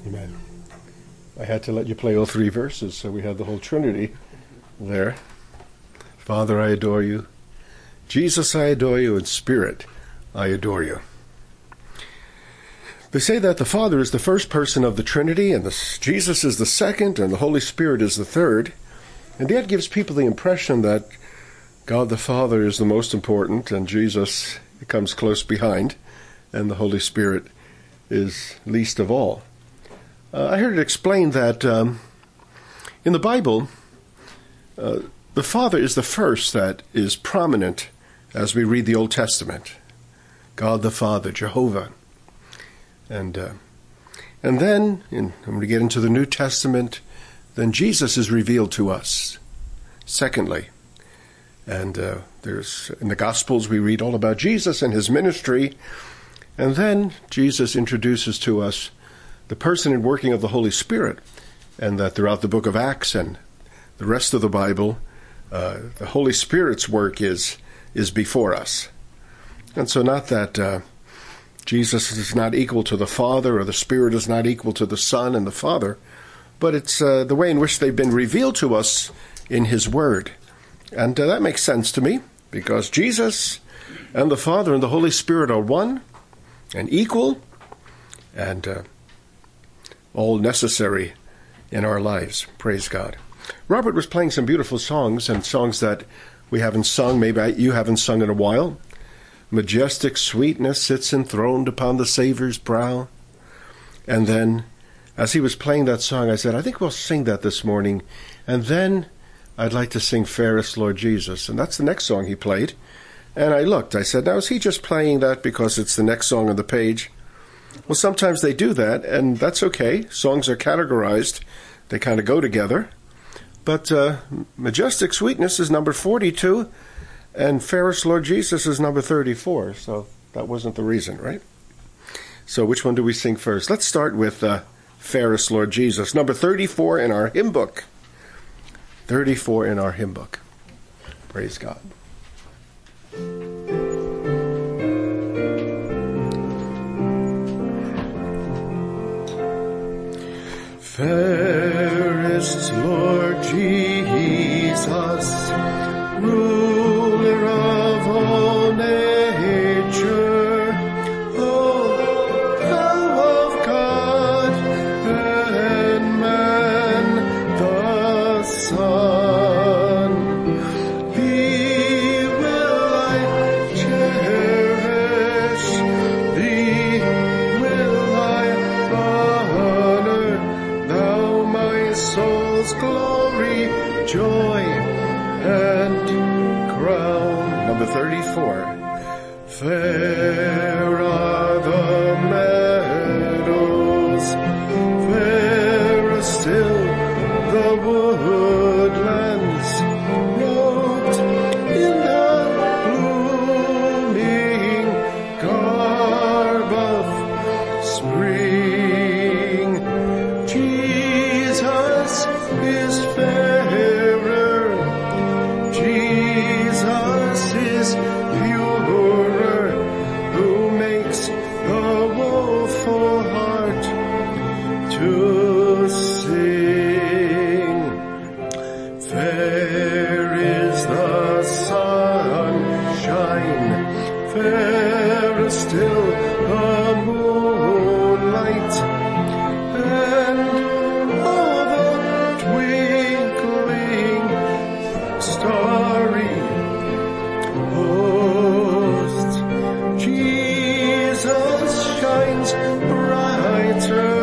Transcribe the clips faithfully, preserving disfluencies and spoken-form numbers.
Amen. I had to let you play all three verses, so we had the whole Trinity there. Father, I adore you. Jesus, I adore you. And Spirit, I adore you. They say that the Father is the first person of the Trinity, and the, Jesus is the second, and the Holy Spirit is the third. And that gives people the impression that God the Father is the most important, and Jesus comes close behind, and the Holy Spirit is least of all. Uh, I heard it explained that um, in the Bible, uh, the Father is the first that is prominent as we read the Old Testament. God the Father, Jehovah. And uh, and then, in, when we get into the New Testament, then Jesus is revealed to us. Secondly, and uh, there's in the Gospels we read all about Jesus and his ministry, and then Jesus introduces to us the person and working of the Holy Spirit, and that throughout the book of Acts and the rest of the Bible, uh, the Holy Spirit's work is is before us. And so not that uh, Jesus is not equal to the Father, or the Spirit is not equal to the Son and the Father, but it's uh, the way in which they've been revealed to us in his Word. And uh, that makes sense to me, because Jesus and the Father and the Holy Spirit are one and equal, and uh, all necessary in our lives. Praise God. Robert was playing some beautiful songs, and songs that we haven't sung, maybe you haven't sung in a while. Majestic sweetness sits enthroned upon the Savior's brow. And then, as he was playing that song, I said, I think we'll sing that this morning. And then I'd like to sing Fairest Lord Jesus. And that's the next song he played. And I looked, I said, now is he just playing that because it's the next song on the page? Well, sometimes they do that, and that's okay. Songs are categorized. They kind of go together. But uh, Majestic Sweetness is number forty-two, and Fairest Lord Jesus is number thirty-four. So that wasn't the reason, right? So which one do we sing first? Let's start with uh, Fairest Lord Jesus, number thirty-four in our hymn book. thirty-four in our hymn book. Praise God. Fairest Lord Jesus, ruler of all nature, oh, how of God and man the Son, thee will I cherish, thee will I honor, thou my soul's glory, joy, and crown. Number thirty-four. Fair are the meadows, fairer still the woodlands, robed in the blooming garb of spring. Jesus is fairer, Jesus is purer, who makes the woeful heart to sing. Fair is the sunshine, fairer still the moonlight, and all the twinkling starry host. Jesus shines brighter,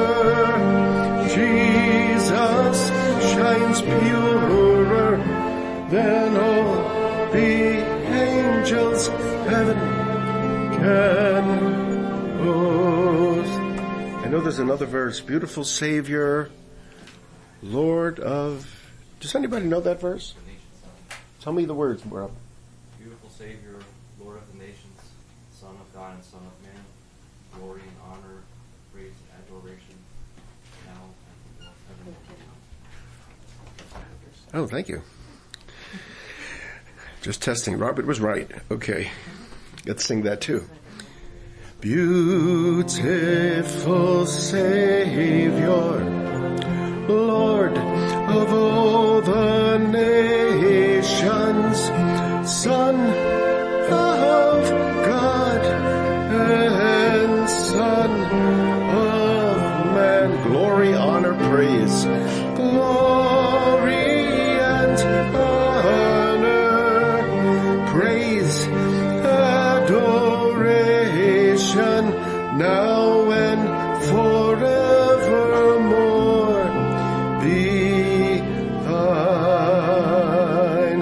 Jesus shines purer than all the angels heaven can boast. I know there's another verse, beautiful Savior, Lord of... Does anybody know that verse? Tell me the words, Rob. Beautiful Savior, Lord of the nations, Son of God and Son of man, glory and honor, praise and adoration, now and forever. Oh, thank you. Just testing. Robert was right. Okay. Let's sing that too. Beautiful Savior, Lord of all the nations, Son of God and Son of Man. Glory, honor, praise. Glory and honor, praise, adoration, now and forevermore be thine.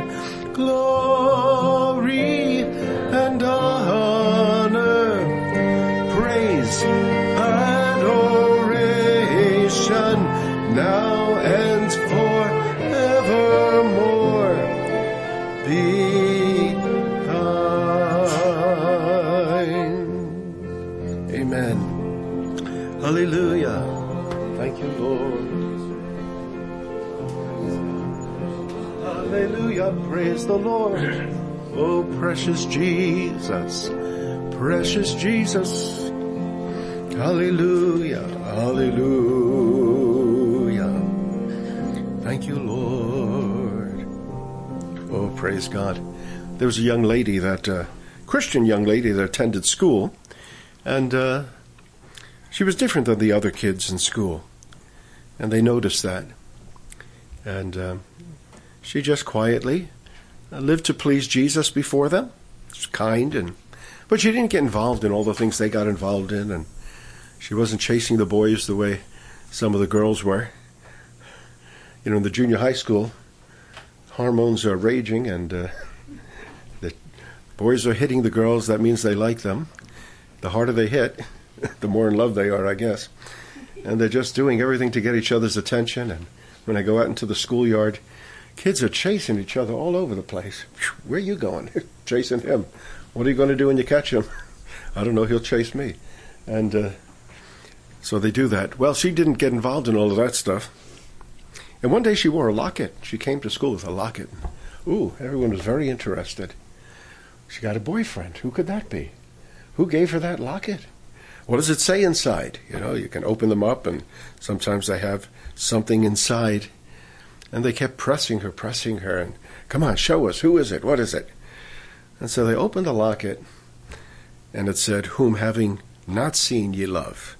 Glory and honor, praise, adoration, now and forevermore be thine. Amen. Hallelujah. Thank you, Lord. Hallelujah. Praise the Lord. Oh, precious Jesus. Precious Jesus. Hallelujah. Hallelujah. Thank you, Lord. Oh, praise God. There was a young lady that, uh, Christian young lady that attended school, and uh, she was different than the other kids in school. And they noticed that. And uh, she just quietly uh, lived to please Jesus before them. She was kind, and but she didn't get involved in all the things they got involved in, and she wasn't chasing the boys the way some of the girls were. You know, in the junior high school, hormones are raging, and uh, the boys are hitting the girls. That means they like them. The harder they hit, the more in love they are, I guess. And they're just doing everything to get each other's attention. And when I go out into the schoolyard, kids are chasing each other all over the place. Where are you going? Chasing him. What are you going to do when you catch him? I don't know. He'll chase me. And uh, so they do that. Well, she didn't get involved in all of that stuff. And one day she wore a locket. She came to school with a locket. Ooh, everyone was very interested. She got a boyfriend. Who could that be? Who gave her that locket? What does it say inside? You know, you can open them up, and sometimes they have something inside. And they kept pressing her, pressing her, and, come on, show us. Who is it? What is it? And so they opened the locket, and it said, whom having not seen ye love,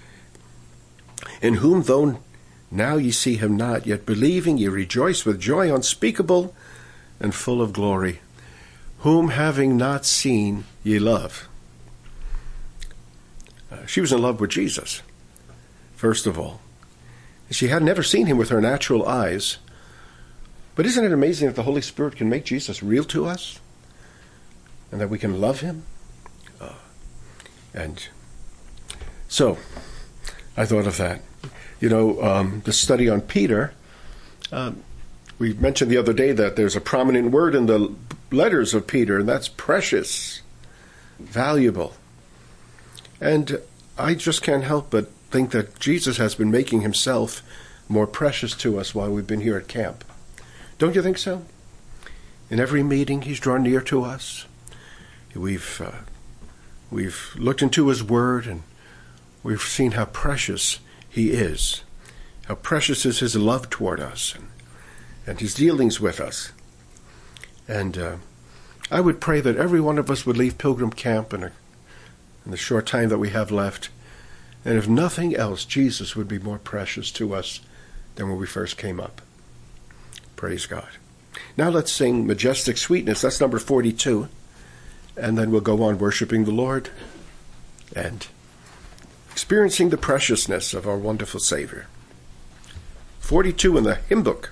in whom though now ye see him not, yet believing ye rejoice with joy unspeakable and full of glory, whom having not seen ye love. Uh, she was in love with Jesus, first of all. She had never seen him with her natural eyes. But isn't it amazing that the Holy Spirit can make Jesus real to us? And that we can love him? Uh, and so, I thought of that. You know, um, the study on Peter, um, we mentioned the other day that there's a prominent word in the letters of Peter, and that's precious, valuable. And I just can't help but think that Jesus has been making himself more precious to us while we've been here at camp. Don't you think so? In every meeting, he's drawn near to us. We've uh, we've looked into his word, and we've seen how precious he is, how precious is his love toward us, and, and his dealings with us. And uh, I would pray that every one of us would leave Pilgrim Camp in, a, in the short time that we have left, and if nothing else, Jesus would be more precious to us than when we first came up. Praise God. Now let's sing Majestic Sweetness. That's number forty-two. And then we'll go on worshiping the Lord and experiencing the preciousness of our wonderful Savior. forty-two in the hymn book.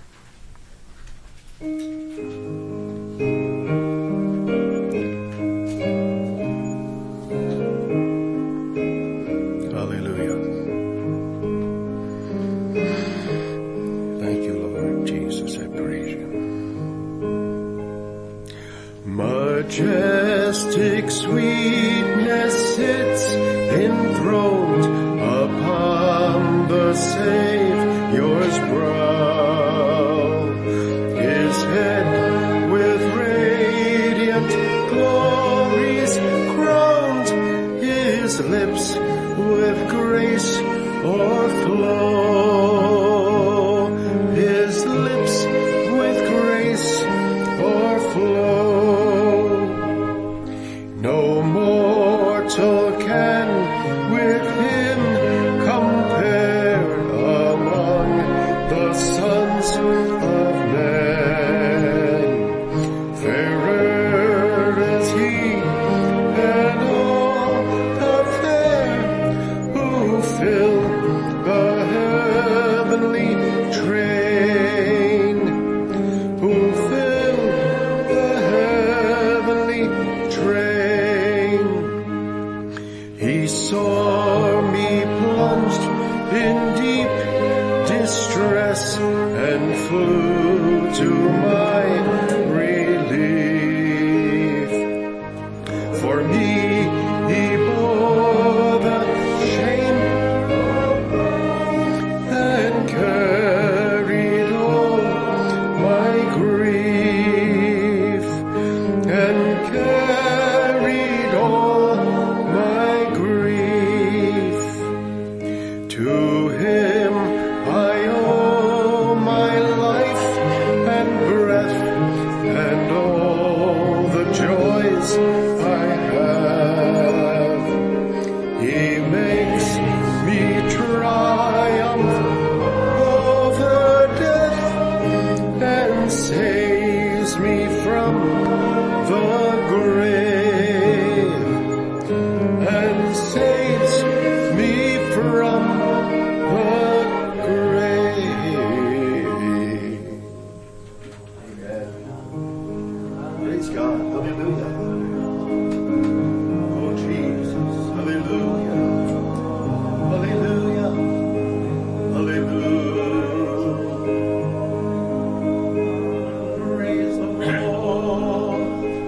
Majestic sweetness sits enthroned upon the Savior's brow. His head with radiant glories crowned, his flow. His lips with grace o'erflow. No mortal can with him compare among the sons of men. Fairer is he than all the fair who fill the heavenly train, who fill the heavenly train. He saw me plunged in deep distress and flew to my relief. For me he bore the shame and carried all my grief, and carried all my grief. To him I owe my life and breath and all the joys I have. He makes me triumph over death and saves me from the grave, and saves me from the grave. Amen. Praise God. Hallelujah. Oh, Jesus. Hallelujah. Hallelujah. Hallelujah. Praise the Lord.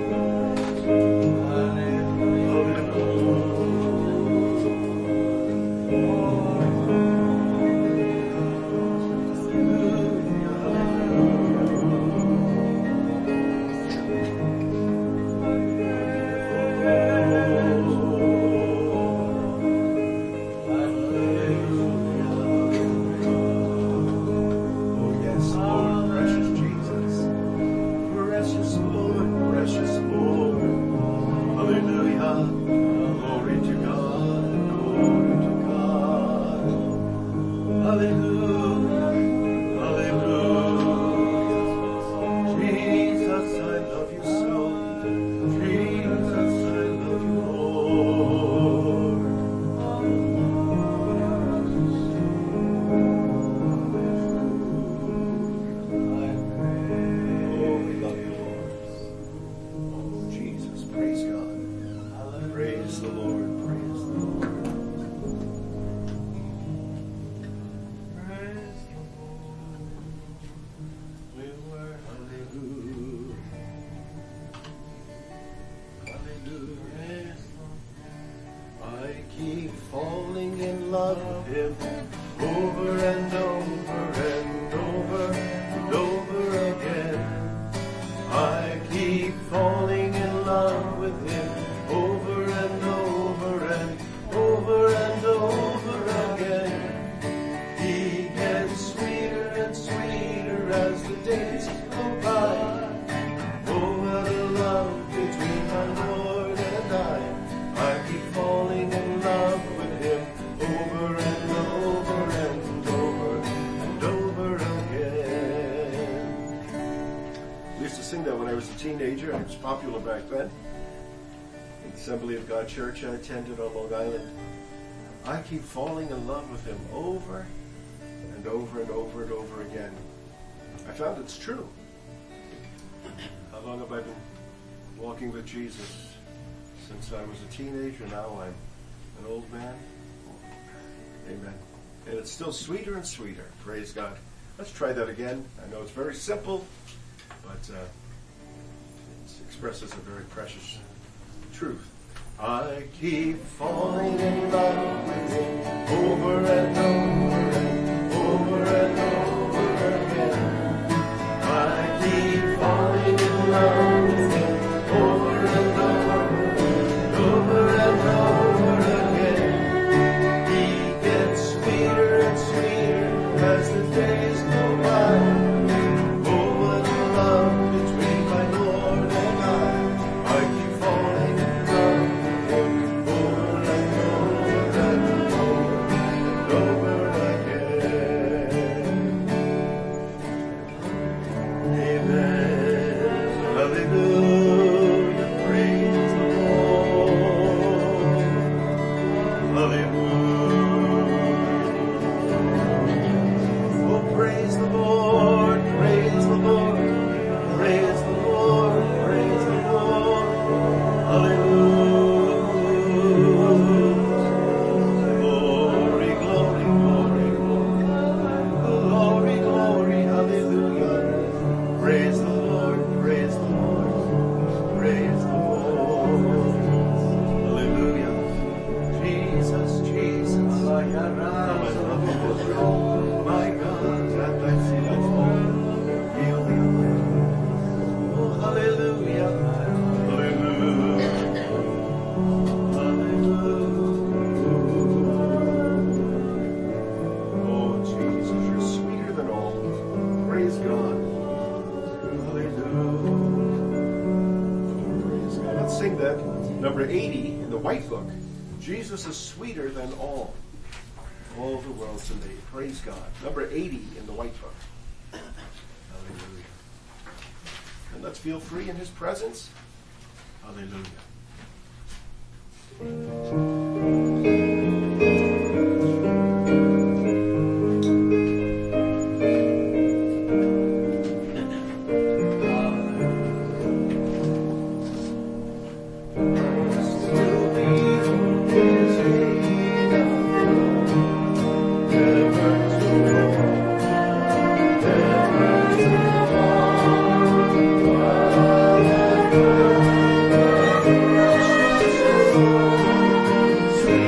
Teenager. It was popular back then. In the Assembly of God Church I attended on Long Island. I keep falling in love with him over and over and over and over again. I found it's true. How long have I been walking with Jesus? Since I was a teenager. Now I'm an old man. Amen. And it's still sweeter and sweeter. Praise God. Let's try that again. I know it's very simple, but uh, expresses a very precious truth. I keep falling in love with him over and over and over and over again. I keep falling in love with him over and over and over and over again. He gets sweeter and sweeter Number eighty in the White Book, Jesus is sweeter than all. All the world to me. Praise God. Number eighty in the White Book. Hallelujah. And let's feel free in his presence. Hallelujah. Sweet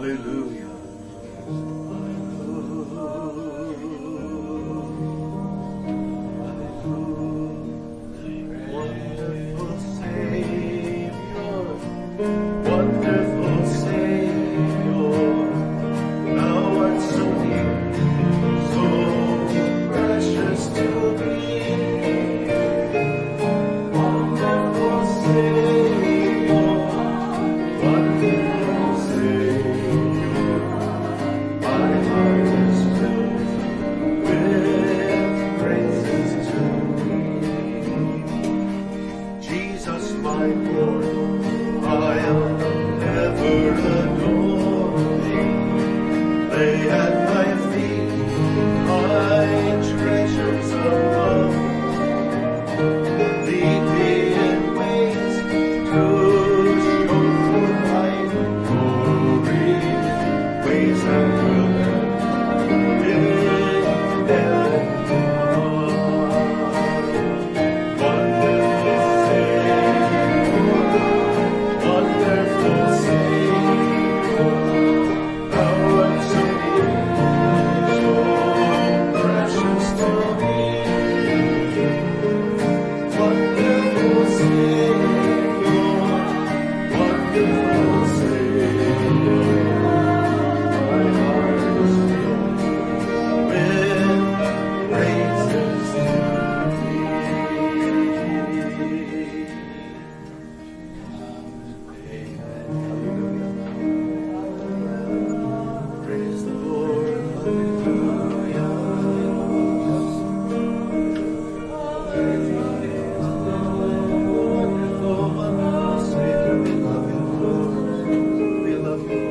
Hallelujah. Wonderful Savior, wonderful Savior, thou art so near, so precious to me. Wonderful Savior, wonderful Savior, my heart is filled with praises to Jesus, my Lord, I'll ever adore thee. Lay at thy feet my treasures above. Lead me in ways to show forth thy glory, ways that will end in heaven above. Wonderful Savior, wonderful Savior, thou art so near, so precious to me. Wonderful Savior, wonderful Savior, my heart is filled with praises to thee. Amen. Praise the Lord. Hallelujah. Wonderful, wonderful Savior, we love you, Lord. We love you,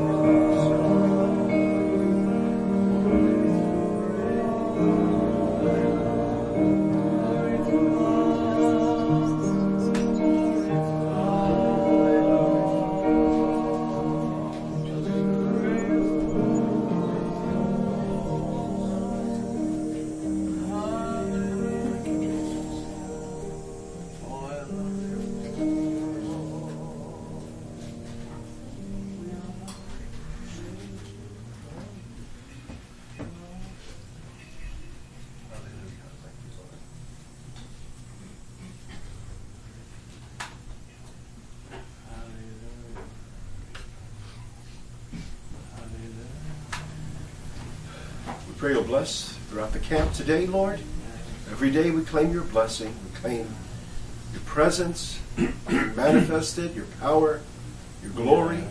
We pray you'll bless throughout the camp today, Lord. Every day we claim your blessing. We claim your presence, manifested, your power, your glory.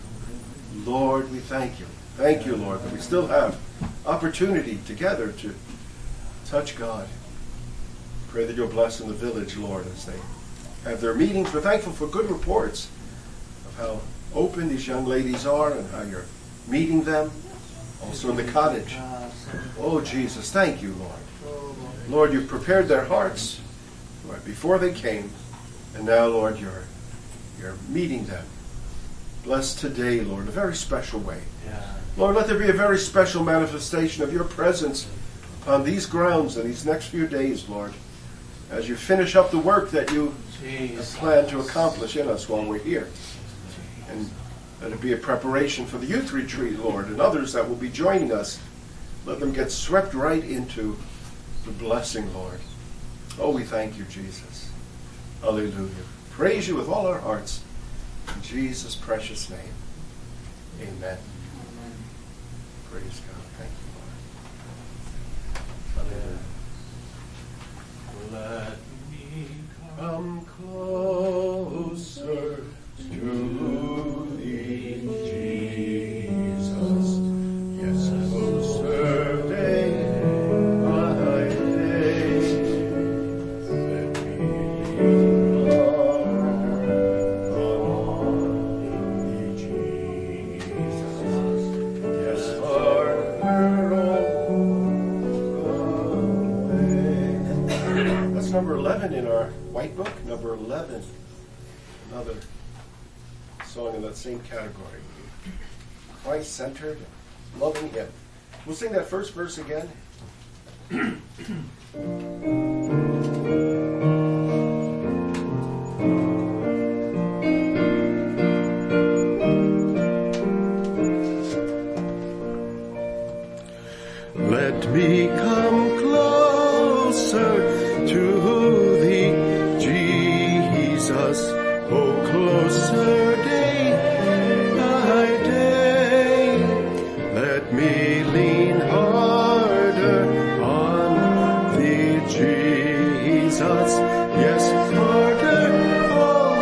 Lord, we thank you. Thank you, Lord, that we still have opportunity together to touch God. Pray that you'll bless in the village, Lord, as they have their meetings. We're thankful for good reports of how open these young ladies are and how you're meeting them. Also in the cottage. Oh, Jesus, thank you, Lord. Lord, you've prepared their hearts right before they came. And now, Lord, you're, you're meeting them. Bless today, Lord, in a very special way. Lord, let there be a very special manifestation of your presence upon these grounds in these next few days, Lord, as you finish up the work that you have planned to accomplish in us while we're here. And let it be a preparation for the youth retreat, Lord, and others that will be joining us. Let them get swept right into the blessing, Lord. Oh, we thank you, Jesus. Hallelujah. Praise you with all our hearts. In Jesus' precious name. Amen. Amen. Praise God. Thank you, Lord. Hallelujah. Let me come closer to thee, Jesus. Yes, closer day by day. Let me harder on thee, Jesus. Yes, harder on the way. That's number eleven in our white book. Number eleven. Another song in that same category. Christ-centered, loving Him. We'll sing that first verse again. Let me come closer to thee, Jesus. Oh, closer day by day. Let me lean harder on thee, Jesus. Yes, harder all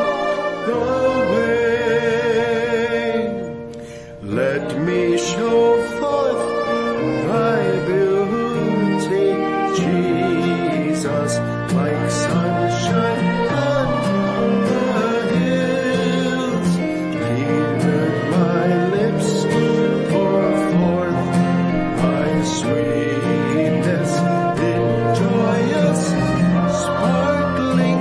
the way. Let me show forth thy beauty, Jesus, like sunshine on the hills. Let my lips pour forth thy sweetness in joyous sparkling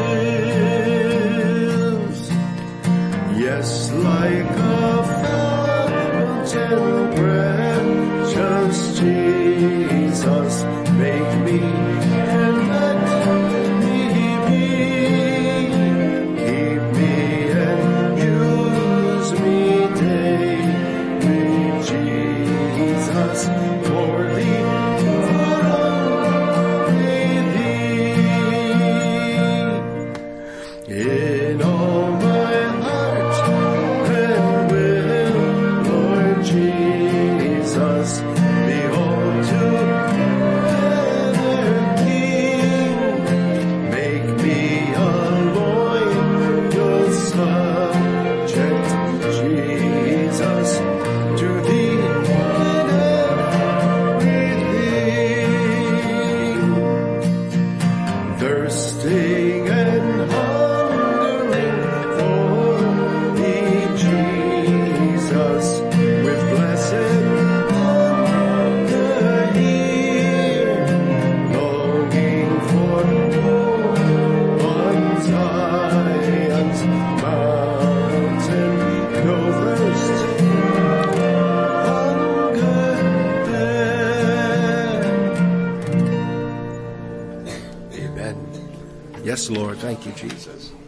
rills. Yes, like a fountain precious Jesus, make me and let me be. Keep me and use me daily, Jesus, for thee, for only thee. In all my heart and will, Lord Jesus, behold together King. Make me a loyal subject, Jesus, to thee in everything. Thirsting and hungering for thee, Jesus, with blessed hunger here, longing for home on Zion's mountain. No thirst, hunger there. Amen. Yes, Lord. Thank you, Jesus.